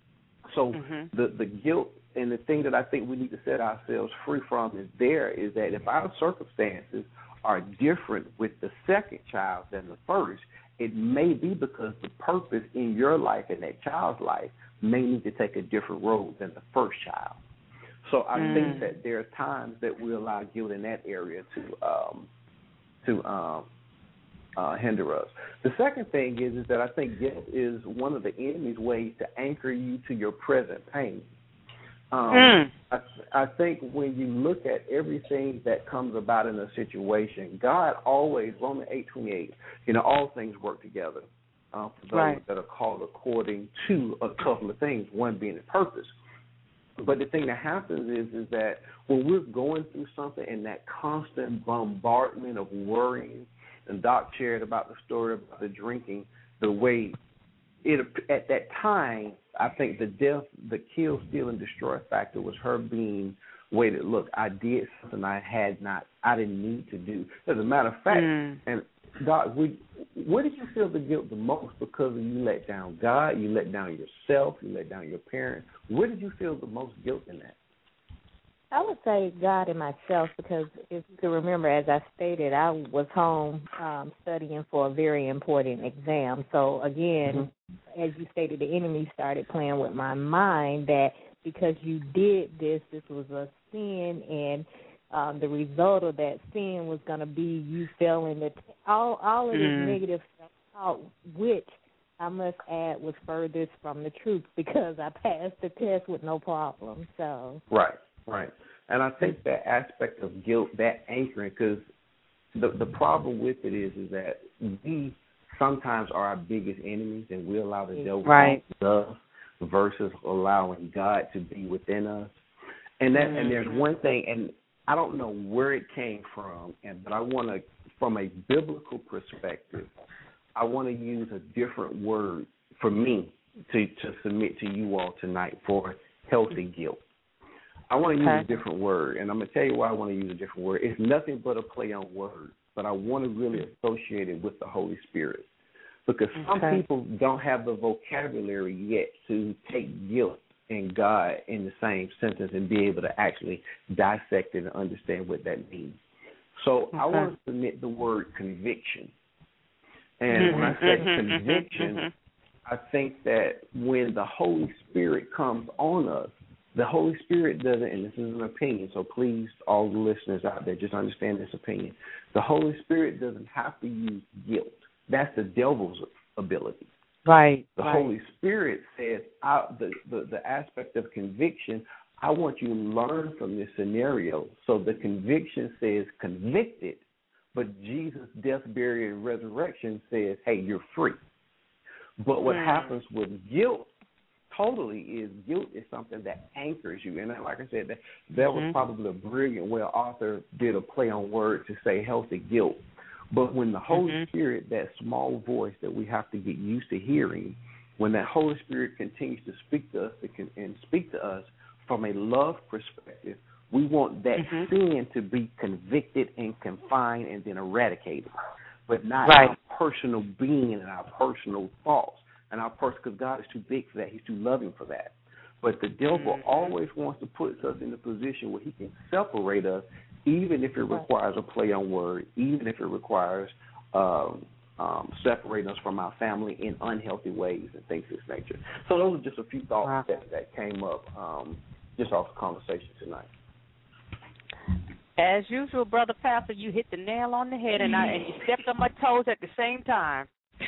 So mm-hmm. the, the guilt and the thing that I think we need to set ourselves free from is there is that if our circumstances are different with the second child than the first, it may be because the purpose in your life and that child's life may need to take a different road than the first child. So I mm. think that there are times that we allow guilt in that area to um, to um, uh, hinder us. The second thing is is that I think guilt is one of the enemy's ways to anchor you to your present pain. Um, mm. I, I think when you look at everything that comes about in a situation, God always, Romans eight twenty-eight, you know, all things work together uh, for those right. that are called according to a couple of things, one being the purpose. But the thing that happens is is that when we're going through something and that constant bombardment of worrying, and Doc shared about the story about the drinking, the way it at that time, I think the death, the kill, steal, and destroy factor was her being, wait, look, I did something I had not, I didn't need to do. As a matter of fact, mm. and Doc, we, where did you feel the guilt the most because you let down God, you let down yourself, you let down your parents? Where did you feel the most guilt in that? I would say God and myself because if you can remember, as I stated, I was home um, studying for a very important exam. So, again, mm-hmm. as you stated, the enemy started playing with my mind that because you did this, this was a sin, and um, the result of that sin was going to be you failing the t- all, all of mm-hmm. this negative stuff, which I must add was furthest from the truth because I passed the test with no problem. So Right. Right, and I think that aspect of guilt, that anchoring, because the the problem with it is is that we sometimes are our biggest enemies, and we allow the devil right. to us versus allowing God to be within us. And that mm-hmm. and there's one thing, and I don't know where it came from, and but I want to, from a biblical perspective, I want to use a different word for me to to submit to you all tonight for healthy guilt. I want to okay. use a different word, and I'm going to tell you why I want to use a different word. It's nothing but a play on words. but I want to really associate it with the Holy Spirit. Because some okay. people don't have the vocabulary yet to take guilt and God in the same sentence and be able to actually dissect it and understand what that means. So okay. I want to submit the word conviction. And mm-hmm, when I say mm-hmm, conviction, mm-hmm. I think that when the Holy Spirit comes on us, the Holy Spirit doesn't, and this is an opinion, so please, all the listeners out there, just understand this opinion. The Holy Spirit doesn't have to use guilt. That's the devil's ability. Right. The right. Holy Spirit says, I, the, the, the aspect of conviction, I want you to learn from this scenario. So the conviction says convicted, but Jesus' death, burial, and resurrection says, hey, you're free. But what mm. happens with guilt totally is guilt is something that anchors you. And like I said, that, that mm-hmm. was probably a brilliant way an author did a play on words to say healthy guilt. But when the Holy mm-hmm. Spirit, that small voice that we have to get used to hearing, when that Holy Spirit continues to speak to us and speak to us from a love perspective, we want that mm-hmm. sin to be convicted and confined and then eradicated, but not right. our personal being and our personal thoughts. And our person, because God is too big for that. He's too loving for that. But the devil mm-hmm. always wants to put us in a position where he can separate us, even if it requires a play on word, even if it requires um, um, separating us from our family in unhealthy ways and things of this nature. So those are just a few thoughts wow. that, that came up um, just off the conversation tonight. As usual, Brother Pastor, you hit the nail on the head, and, I, and you stepped on my toes at the same time.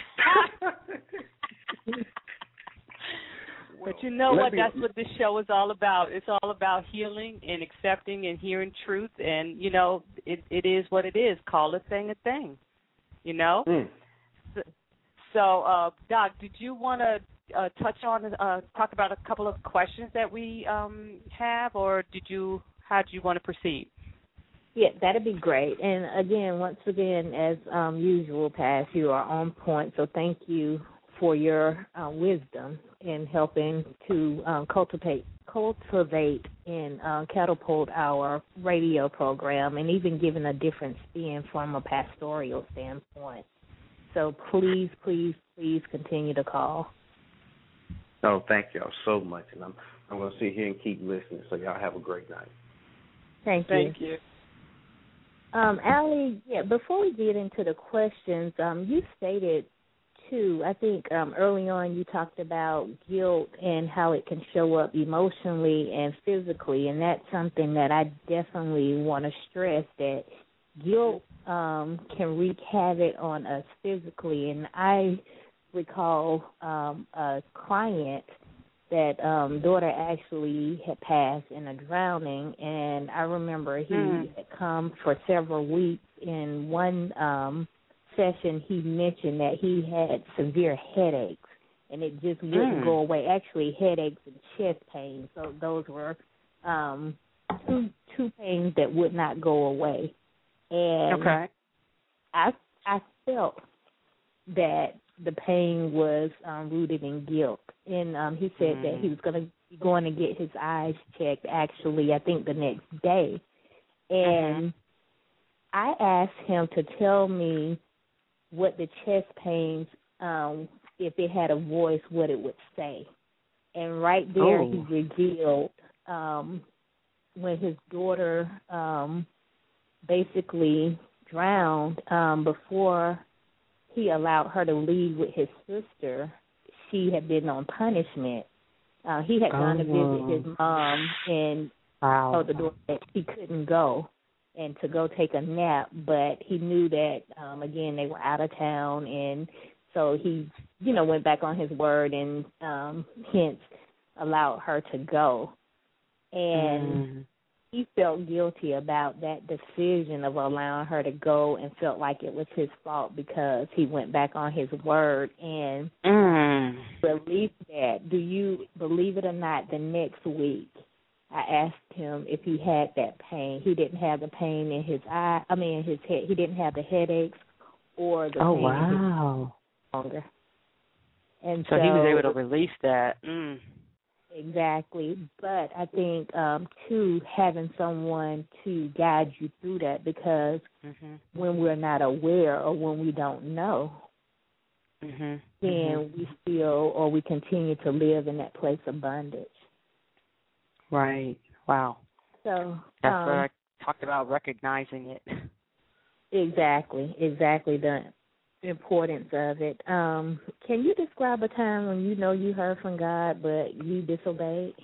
But you know what? That's what this show is all about. It's all about healing and accepting and hearing truth. And, you know, it, it is what it is. Call a thing a thing, you know? Mm. So, so uh, Doc, did you want to uh, touch on, uh, talk about a couple of questions that we um, have, or did you, how do you want to proceed? Yeah, that'd be great. And, again, once again, as um, usual, Pass, you are on point. So thank you for your uh, wisdom in helping to um, cultivate, cultivate and uh, catapult our radio program, and even giving a different spin from a pastoral standpoint. So please, please, please continue to call. Oh, thank y'all so much, and I'm I'm going to sit here and keep listening. So y'all have a great night. Thank you. Thank you. Um, Allie, yeah. Before we get into the questions, um, you stated. Too, I think um, early on you talked about guilt and how it can show up emotionally and physically, and that's something that I definitely want to stress, that guilt um, can wreak havoc on us physically. And I recall um, a client that um, daughter actually had passed in a drowning, and I remember he mm. had come for several weeks in one um session. He mentioned that he had severe headaches, and it just wouldn't mm. go away. Actually, headaches and chest pains. So those were um, two two pains that would not go away. And okay. I I felt that the pain was um, rooted in guilt. And um, he said mm. that he was going to be going to get his eyes checked. Actually, I think the next day, and mm-hmm. I asked him to tell me what the chest pains, um, if it had a voice, what it would say. And right there oh. he revealed um, when his daughter um, basically drowned, um, before he allowed her to leave with his sister, she had been on punishment. Uh, he had gone oh. to visit his mom and wow. told the daughter that she couldn't go and to go take a nap, but he knew that, um, again, they were out of town, and so he, you know, went back on his word and um, hence allowed her to go. And mm. he felt guilty about that decision of allowing her to go and felt like it was his fault because he went back on his word and mm. released that. Do you believe it or not, the next week, I asked him if he had that pain. He didn't have the pain in his eye. I mean, in his head. He didn't have the headaches or the oh, pain wow. in his longer. And so, so he was able to release that. Mm. Exactly. But I think, um, too, having someone to guide you through that, because mm-hmm. when we're not aware or when we don't know, mm-hmm. then mm-hmm. we feel or we continue to live in that place of bondage. Right. Wow. So that's um, what I talked about, recognizing it. Exactly. Exactly. The importance of it. Um, can you describe a time when you know you heard from God but you disobeyed?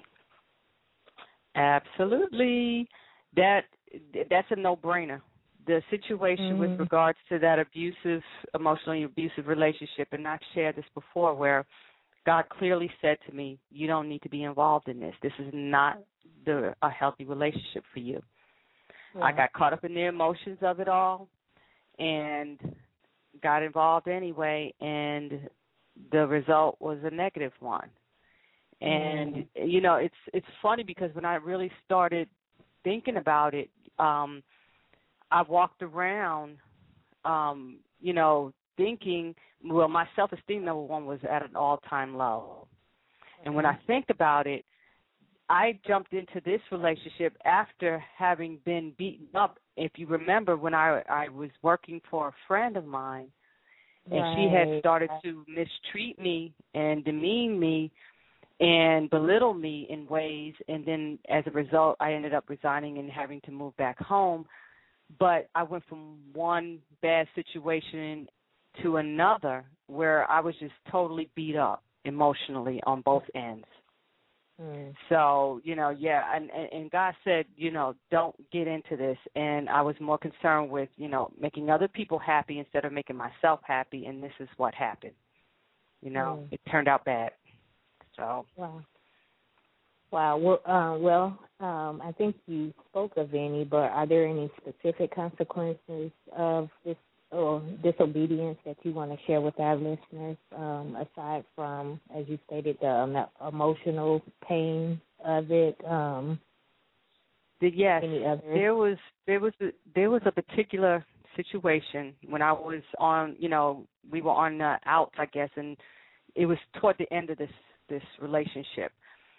Absolutely. That that's a no-brainer. The situation mm. with regards to that abusive, emotionally abusive relationship, and I've shared this before, where God clearly said to me, you don't need to be involved in this. This is not the, a healthy relationship for you. Yeah. I got caught up in the emotions of it all and got involved anyway, and the result was a negative one. And, mm. you know, it's it's funny because when I really started thinking about it, um, I walked around, um, you know, thinking, well, my self-esteem, number one, was at an all-time low. And when I think about it, I jumped into this relationship after having been beaten up. If you remember, when I, I was working for a friend of mine, and right. she had started to mistreat me and demean me and belittle me in ways, and then as a result, I ended up resigning and having to move back home. But I went from one bad situation to another where I was just totally beat up emotionally on both ends. Mm. So, you know, yeah, and, and God said, you know, don't get into this. And I was more concerned with, you know, making other people happy instead of making myself happy, and this is what happened. You know, mm. it turned out bad. So. Wow. Wow. Well, uh, well um, I think you spoke of any, but are there any specific consequences of this or disobedience that you want to share with our listeners, um, aside from, as you stated, the um, emotional pain of it? Um, yes, there was there was a, there was a particular situation when I was on, you know, we were on uh, outs, I guess, and it was toward the end of this this relationship.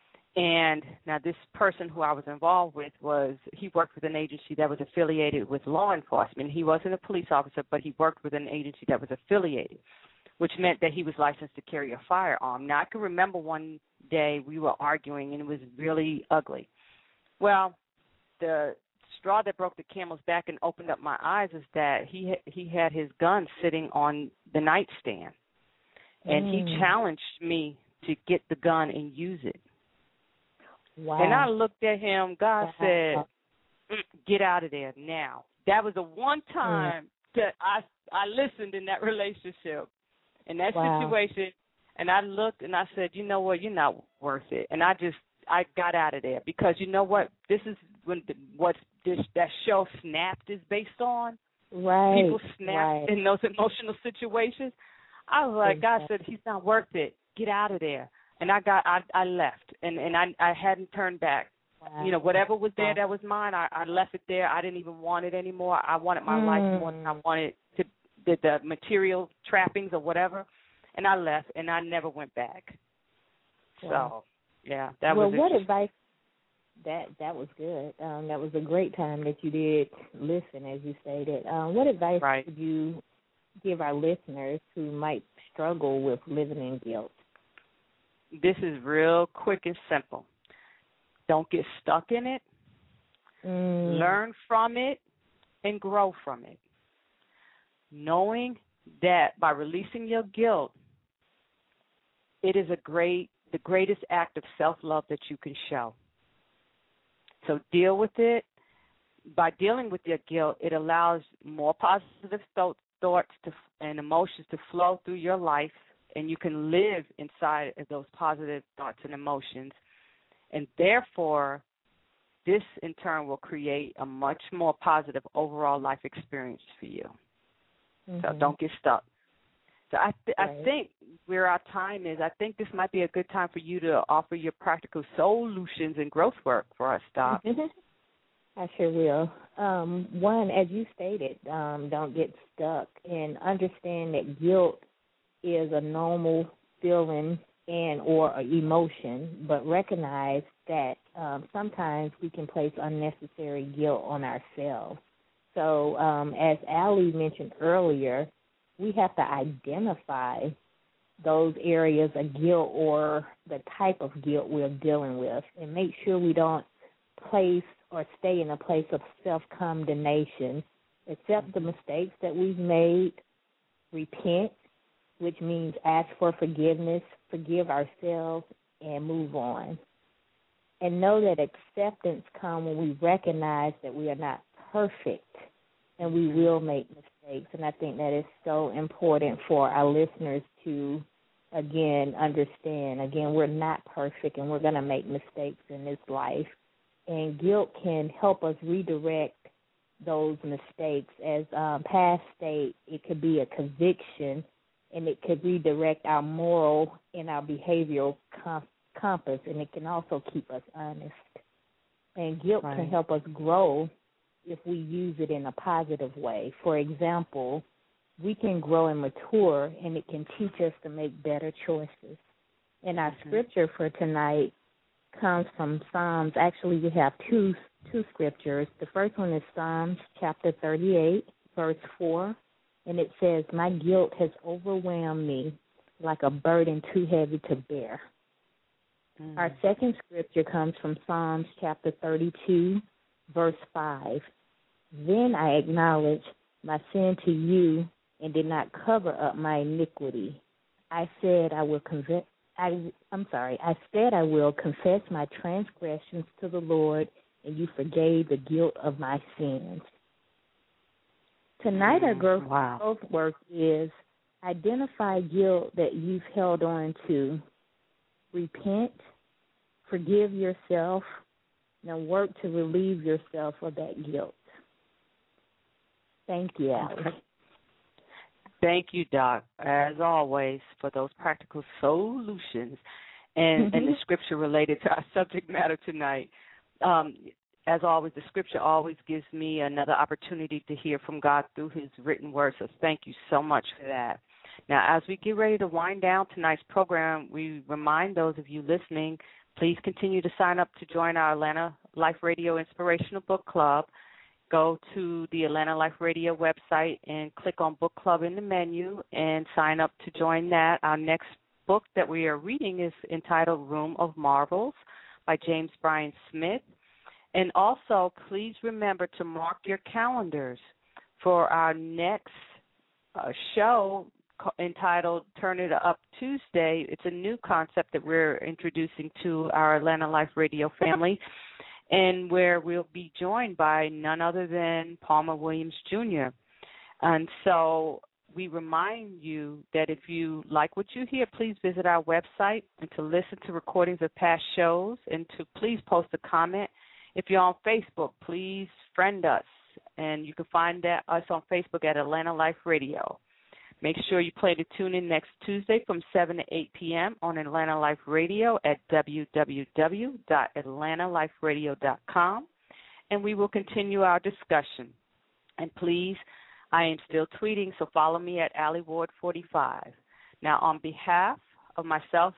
And now this person who I was involved with was, he worked with an agency that was affiliated with law enforcement. He wasn't a police officer, but he worked with an agency that was affiliated, which meant that he was licensed to carry a firearm. Now, I can remember one day we were arguing, and it was really ugly. Well, the straw that broke the camel's back and opened up my eyes is that he he had his gun sitting on the nightstand, and mm. he challenged me to get the gun and use it. Wow. And I looked at him. God wow. said, mm, get out of there now. That was the one time mm. that I I listened in that relationship, in that wow. situation. And I looked and I said, you know what, you're not worth it. And I just, I got out of there because you know what, this is when the, what this that show Snapped is based on. Right. People snap right. in those emotional situations. I was like, God said, he's not worth it. Get out of there. And I got, I, I left, and, and I, I hadn't turned back. Wow. You know, whatever was there that was mine, I, I left it there. I didn't even want it anymore. I wanted my mm. life more than I wanted to, the, the material trappings or whatever. And I left, and I never went back. Wow. So, yeah, that well, was what advice? That that was good. Um, that was a great time that you did listen, as you stated. Um, what advice right. would you give our listeners who might struggle with living in guilt? This is real quick and simple. Don't get stuck in it. Mm. Learn from it and grow from it. Knowing that by releasing your guilt, it is a great, the greatest act of self-love that you can show. So deal with it. By dealing with your guilt, it allows more positive thoughts to, and emotions to flow through your life, and you can live inside of those positive thoughts and emotions. And therefore, this in turn will create a much more positive overall life experience for you. Mm-hmm. So don't get stuck. So I, th- right. I think where our time is, I think this might be a good time for you to offer your practical solutions and growth work for us, Doc. I sure will. Um, one, as you stated, um, don't get stuck, and understand that guilt is a normal feeling and or an emotion, but recognize that um, sometimes we can place unnecessary guilt on ourselves. So um, as Allie mentioned earlier, we have to identify those areas of guilt or the type of guilt we're dealing with and make sure we don't place or stay in a place of self-condemnation. Accept the mistakes that we've made, repent, which means ask for forgiveness, forgive ourselves, and move on. And know that acceptance comes when we recognize that we are not perfect and we will make mistakes. And I think that is so important for our listeners to, again, understand. Again, we're not perfect and we're going to make mistakes in this life. And guilt can help us redirect those mistakes. As um, past state, it could be a conviction, and it could redirect our moral and our behavioral com- compass, and it can also keep us honest. And guilt right. can help us grow if we use it in a positive way. For example, we can grow and mature, and it can teach us to make better choices. And our mm-hmm. scripture for tonight comes from Psalms. Actually, we have two two scriptures. The first one is Psalms chapter thirty-eight, verse four, and it says, "My guilt has overwhelmed me like a burden too heavy to bear." Mm. Our second scripture comes from Psalms chapter thirty-two, verse five. "Then I acknowledged my sin to you and did not cover up my iniquity. I said I will confess. I, I'm sorry. I said I will confess my transgressions to the Lord, and you forgave the guilt of my sins." Tonight, our growth, wow. growth work is identify guilt that you've held on to, repent, forgive yourself, and work to relieve yourself of that guilt. Thank you, Allie. Okay. Thank you, Doc, as always, for those practical solutions and, mm-hmm. and the scripture related to our subject matter tonight. Um, as always, the scripture always gives me another opportunity to hear from God through his written word, so thank you so much for that. Now, as we get ready to wind down tonight's program, we remind those of you listening, please continue to sign up to join our Atlanta Life Radio Inspirational Book Club. Go to the Atlanta Life Radio website and click on Book Club in the menu and sign up to join that. Our next book that we are reading is entitled Room of Marvels by James Bryan Smith. And also, please remember to mark your calendars for our next uh, show entitled Turn It Up Tuesday. It's a new concept that we're introducing to our Atlanta Life Radio family, and where we'll be joined by none other than Palmer Williams Junior And so we remind you that if you like what you hear, please visit our website and to listen to recordings of past shows and to please post a comment. If you're on Facebook, please friend us, and you can find that, us on Facebook at Atlanta Life Radio. Make sure you plan to tune in next Tuesday from seven to eight p.m. on Atlanta Life Radio at w w w dot atlanta life radio dot com, and we will continue our discussion. And please, I am still tweeting, so follow me at Allie Ward forty-five. Now, on behalf of myself,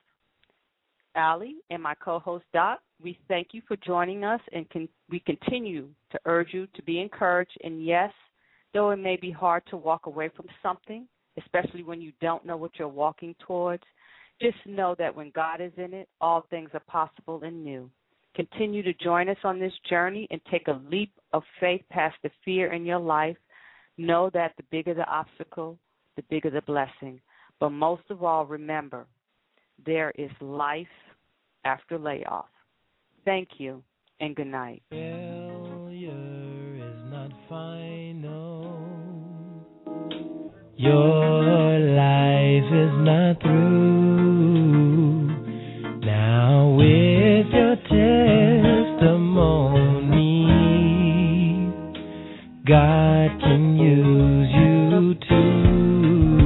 Allie, and my co-host, Doc, we thank you for joining us, and can, we continue to urge you to be encouraged. And yes, though it may be hard to walk away from something, especially when you don't know what you're walking towards, just know that when God is in it, all things are possible and new. Continue to join us on this journey and take a leap of faith past the fear in your life. Know that the bigger the obstacle, the bigger the blessing. But most of all, remember, there is life after layoff. Thank you, and good night. Failure is not final. Your life is not through. Now with your testimony, God can use you too.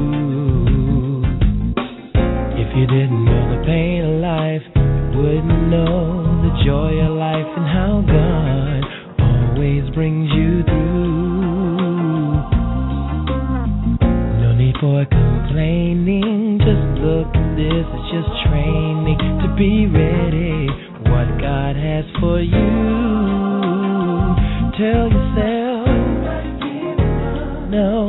If you didn't know the pain of life, you wouldn't know the joy of life and how God always brings you through. For complaining, just look, this is just training. tell yourself, no,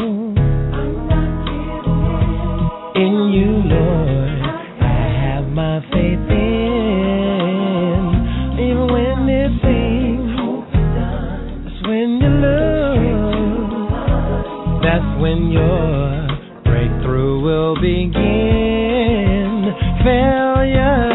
in you, Lord, I have my faith in. Even when it seems that's when you lose, that's when your breakthrough will begin. Failure.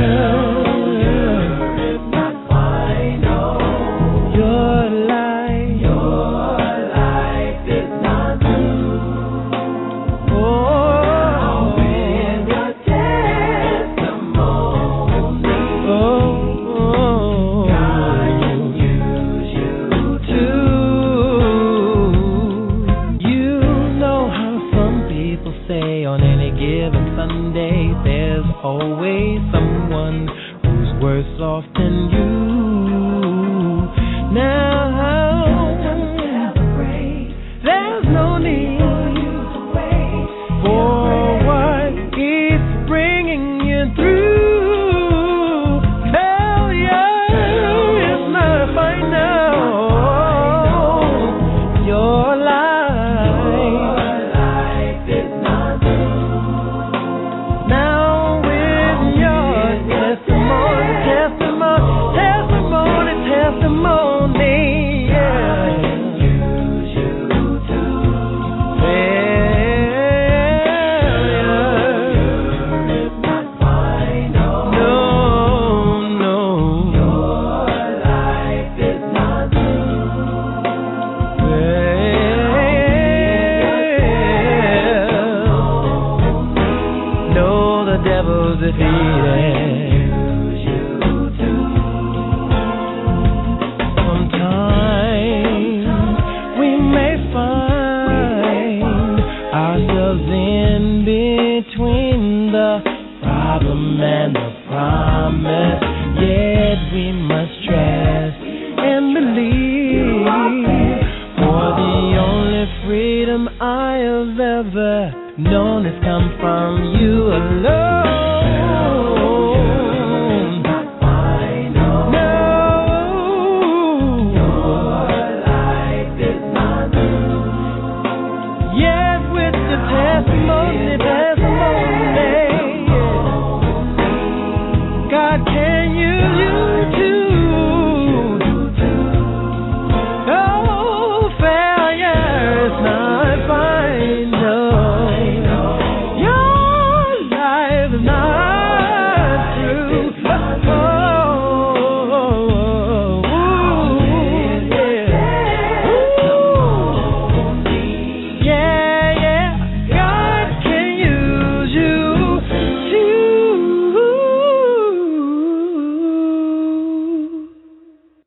Always someone who's worse off than you. Now there's no need for what keeps bringing you through. Failure is not final. Your life is not now. And the promise, yet we must trust and believe. For the only freedom I have ever known has come from you alone.